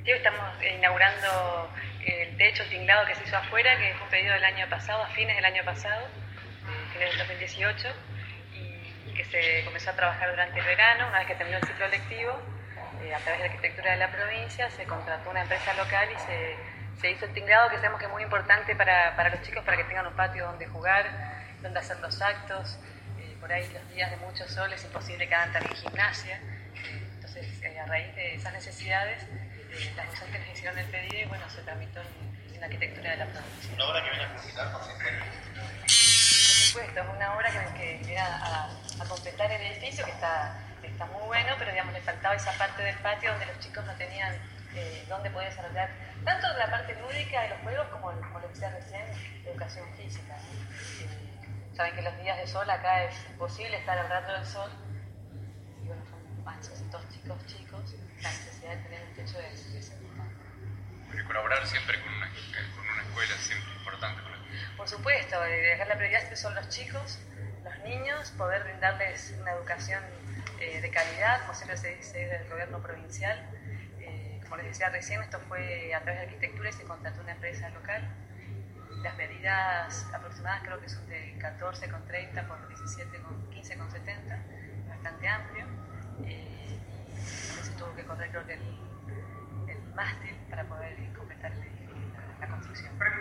Sí, estamos inaugurando el techo tinglado que se hizo afuera, que fue un pedido del año pasado, a fines del año pasado, fines del 2018, y que se comenzó a trabajar durante el verano. Una vez que terminó el ciclo lectivo, a través de la arquitectura de la provincia, se contrató una empresa local y se hizo el tinglado, que sabemos que es muy importante para los chicos, para que tengan un patio donde jugar, donde hacer los actos. Por ahí los días de mucho sol es imposible que hagan también gimnasia. Entonces, a raíz de esas necesidades, las docentes nos hicieron el pedido y bueno, se tramitó en la arquitectura de la provincia. ¿Una obra que viene a completar, por Por supuesto, es una obra que viene a completar el edificio, que está muy bueno, pero digamos le faltaba esa parte del patio donde los chicos no tenían dónde poder desarrollar tanto la parte lúdica de los juegos como lo que decía recién, educación física. Saben que los días de sol acá es imposible estar al rato del sol, y bueno, son más de 200 chicos, la necesidad de tener un techo de ser importante. Porque colaborar siempre con una escuela es siempre importante. Por supuesto, dejar la prioridad son los chicos, los niños, poder brindarles una educación de calidad, como siempre se dice desde el gobierno provincial. Como les decía recién, esto fue a través de arquitectura y se contrató una empresa local. Las medidas aproximadas creo que son de 14,30 por 15,70, bastante amplio. Y se tuvo que correr creo que el mástil para poder completar la construcción.